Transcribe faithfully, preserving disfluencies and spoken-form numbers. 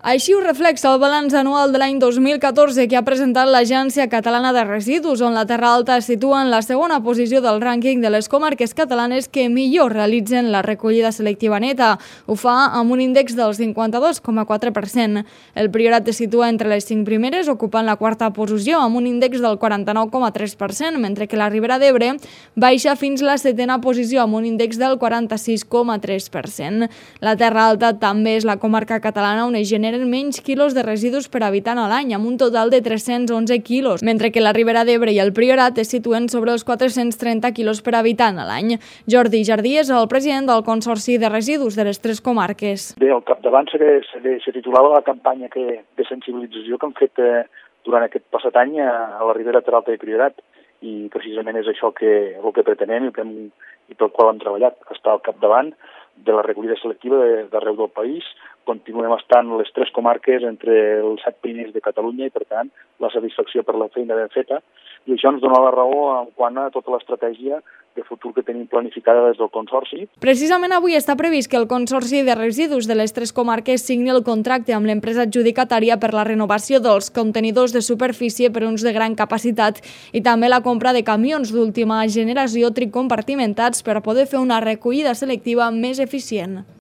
Així ho reflexa el balanç anual de l'any dos mil catorze que ha presentat l'Agència Catalana de Residus, on la Terra Alta es situa en la segona posició del rànquing de les comarques catalanes que millor realitzen la recollida selectiva neta. Ho fa amb un índex del cinquanta-dos coma quatre per cent. El Priorat es situa entre les cinc primeres, ocupant la quarta posició amb un índex del quaranta-nou coma tres per cent, mentre que la Ribera d'Ebre baixa fins la setena posició amb un índex del quaranta-sis coma tres per cent. La Terra Alta també és la comarca catalana on es genera menys quilos de residus per habitant a l'any, amb un total de tres-cents onze quilos, mentre que la Ribera d'Ebre i el Priorat es situen sobre els quatre-cents trenta quilos per habitant a l'any. Jordi Jardí és el president del Consorci de Residus de les tres comarques. Bé, al capdavant se, se, se titulava la campanya que, de sensibilització que han fet eh, durant aquest passat any a, a la Ribera, Terra Alta i Priorat, i precisament és això que, el que pretenem i, que hem, i pel qual hem treballat, estar al capdavant de la recollida selectiva d'arreu del país. Continuem estant les tres comarques entre els set primers de Catalunya i, per tant, la satisfacció per la feina ben feta. I això ens dona la raó en quant a tota l'estratègia de futur que tenim planificada des del Consorci. Precisament avui està previst que el Consorci de Residus de les tres comarques signi el contracte amb l'empresa adjudicatària per la renovació dels contenidors de superfície per uns de gran capacitat i també la compra de camions d'última generació tricompartimentats per poder fer una recollida selectiva més eficient.